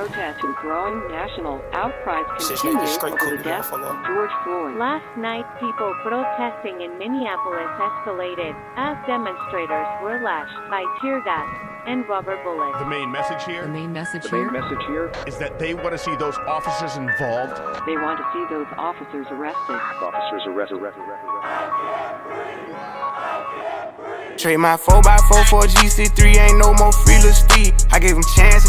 protest and growing national outcries continue over the death of George Floyd. Last night, people protesting in Minneapolis escalated as demonstrators were lashed by tear gas and rubber bullets. The main message here Is that they want to see those officers involved. they want to see those officers arrested. Trade my 4x4 for a GC3, ain't no more free little Steve. I gave him chance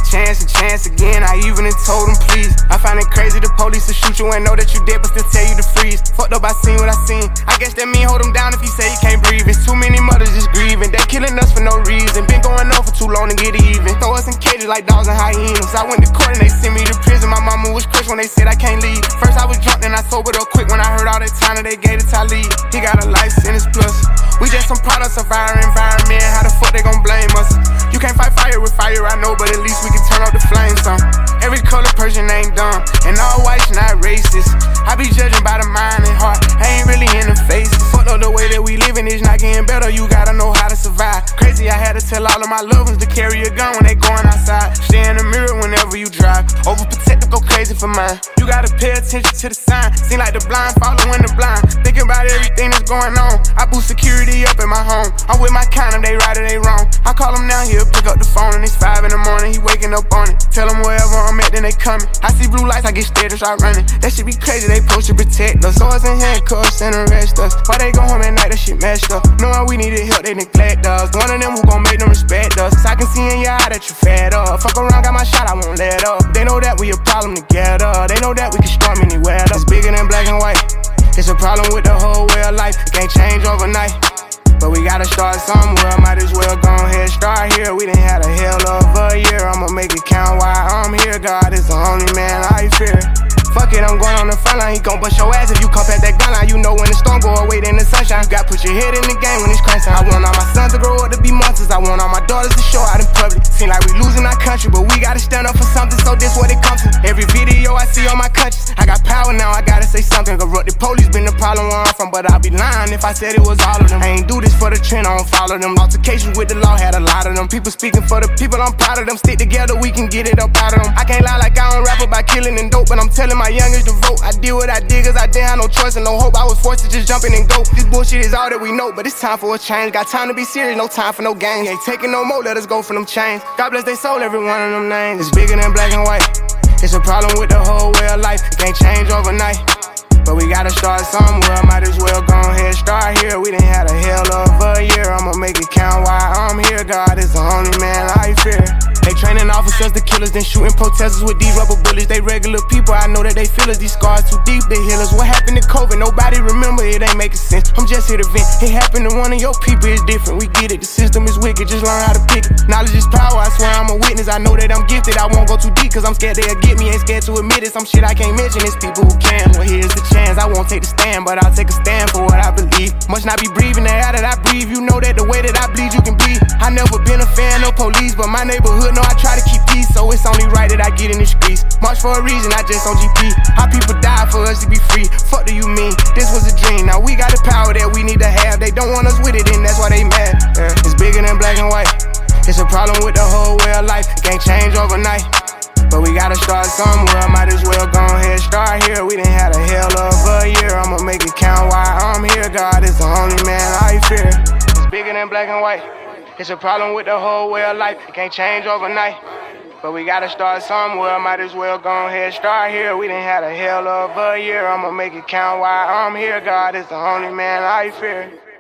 again, I even told him please. I find it crazy the police to shoot you and know that you dead but still tell you to freeze. Fucked up, I seen what I seen. I guess that mean hold him down if he say he can't breathe. It's too many mothers just grieving, they killing us for no reason. Been going on for too long to get even. Throw us in cages like dogs and hyenas. I went to court and they sent me to prison. My mama was crushed when they said I can't leave. First I was drunk, then I sobered up quick when I heard all that time that they gave to Talib. He got a life sentence plus. We just some products of our environment. How the fuck they gon' blame us? You can't fight fire with fire, I know, but at least we can turn up the flames on. Every color person ain't dumb, and all whites not racist. I be judging by the mind and heart, I ain't really in the face. Fuck up the way that we living is not getting better, you gotta know how to survive. Crazy, I had to tell all of my loved ones to carry a gun when they going outside. Stay in the mirror whenever you drive, overprotective, go crazy for mine. You gotta pay attention to the sign, seem like the blind following the blind. Thinking about everything that's going on, I boost security up in my home. I'm with my kind of, they right or they wrong. I call him now, he'll pick up the phone and it's 5 in the morning, he waking up on it. Tell him wherever I'm at, then they coming. I see blue lights, I get scared and start running. That shit be crazy, they supposed to protect us. Swords and handcuffs and arrest us. Why they go home at night, that shit messed up. Knowing we needed help, they neglect us. One of them who gon' make them respect us. I can see in your eye that you fed up. Fuck around, got my shot, I won't let up. They know that we a problem together. They know that we can storm anywhere. That's bigger than black and white. It's a problem with the whole way of life. It can't change overnight, but we gotta start somewhere. Might as well go ahead, start here. We done had a hell of a year. I'ma make it count while I'm here. God is the only man I fear. Fuck it, I'm going on the front line. He gon' bust your ass if you come past that gun line. You know when the storm go away, then the sunshine. You gotta put your head in the game when it's crunch time. I want all my sons to grow up to be monsters. I want all my daughters to show out in public. Seem like we losing our country, but we gotta stand up for something, so this what it comes to. Every video I see on my conscience, I got power now, I gotta say something. Corrupted police been the problem where I'm from, but I'd be lying if I said it was all of them. I ain't do this for the trend, I don't follow them. Altercations with the law had a lot of them. People speaking for the people, I'm proud of them. Stick together, we can get it up out of them. I can't lie like I don't rap about killing and dope, but I'm telling my youngest to vote. I did what I did cause I didn't have no choice and no hope. I was forced to just jump in and go. This bullshit is all that we know, but it's time for a change. Got time to be serious, no time for no games. Ain't taking no more, let us go for them chains. God bless they soul, every one of them names. It's bigger than black and white. It's a problem with the whole way of life. It can't change overnight, but we gotta start somewhere. Might as well go ahead, start here. We done had a hell of a year. I'ma make it count while I'm here. God is the only man I fear. They training officers to killers, then shooting protesters with these rubber bullets. They regular people, I know that they feel us. These scars too deep, they heal us. What happened to COVID? Nobody remember, it ain't making sense. I'm just here to vent. It happened to one of your people, it's different. We get it, the system is wicked, just learn how to pick it. Knowledge is power, I swear I'm a witness. I know that I'm gifted, I won't go too deep, cause I'm scared they'll get me. Ain't scared to admit it, some shit I can't mention. It's people who can. Well, here's the chance, I won't take the stand, but I'll take a stand for what I believe. Must not be breathing the air that I breathe. You know that the way that I bleed, you can bleed. I never been a fan of police, but my neighborhood know I try to keep peace, so it's only right that I get in the streets. March for a reason, I just on GP. How people die for us to be free. Fuck do you mean? This was a dream. Now we got the power that we need to have. They don't want us with it, and that's why they mad. It's bigger than black and white. It's a problem with the whole way of life. It can't change overnight, but we gotta start somewhere. Might as well go ahead, start here. We done had a hell of a year. I'ma make it count while I'm here. God is the only man I fear. It's bigger than black and white. It's a problem with the whole way of life. It can't change overnight, but we gotta start somewhere. Might as well go ahead, start here. We done had a hell of a year. I'ma make it count while I'm here. God is the only man I fear.